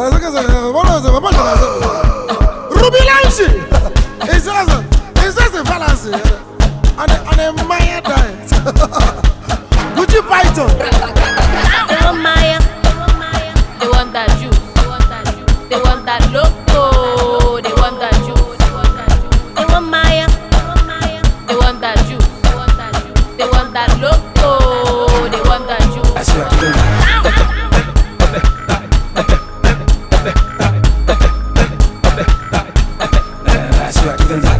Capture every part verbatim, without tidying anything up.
Ruby Lanchi. It's just a, it's just a fallacy. And a, and a Maya diet. Gucci Python. They want Maya. They want that juice. They want that loco. They want that juice. They want Maya. They want that juice. They want that loco. They want that juice. I swear to God. I swear to God.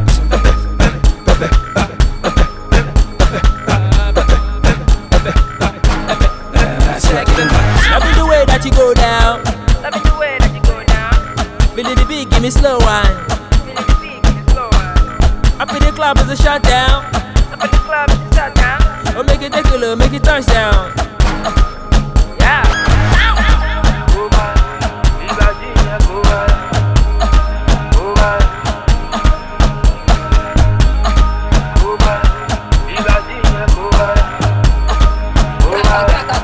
Love it the way that you go down. Love it the way that you go down. Feel it the beat, give me slow wine. Feel it the beat, give me slow wine. Up in the club is a shutdown. Up in the club, it's a shutdown. Oh, make it take a look, make it touchdown. Yeah. Cuba, Viva Gina, Cuba. Cuba. Cuba, Viva Gina, Cuba. Cuba.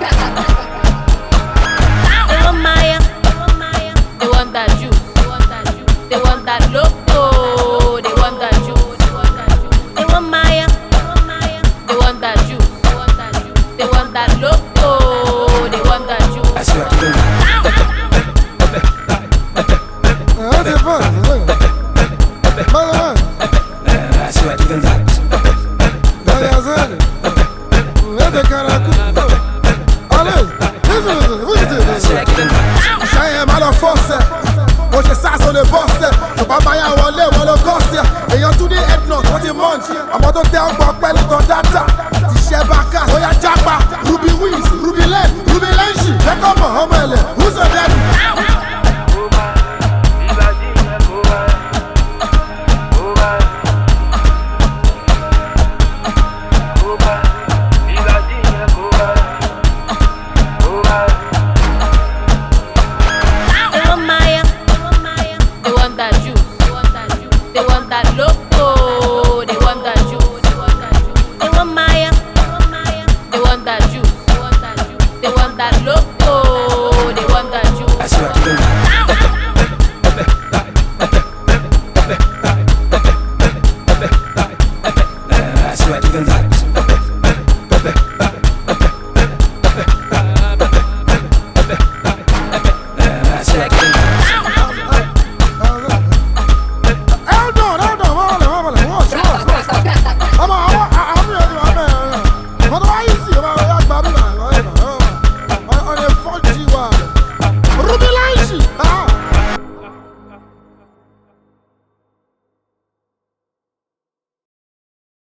They want Maya. They want that juice. They want that loco. They want that juice. They want Maya. They want that juice. They want that loco. They want that juice. I swear to God. That's it, boss. Mother, I swear to God. that's it. That's the kind of. Allez, I swear to God. Cheyenne mal en force. Moi j'ai ça sur le boss. Je pas Maya ou aller ou le gosse. Ayant tout dit head note, what you munch. I'm out of there, I'm back, well, it's on data.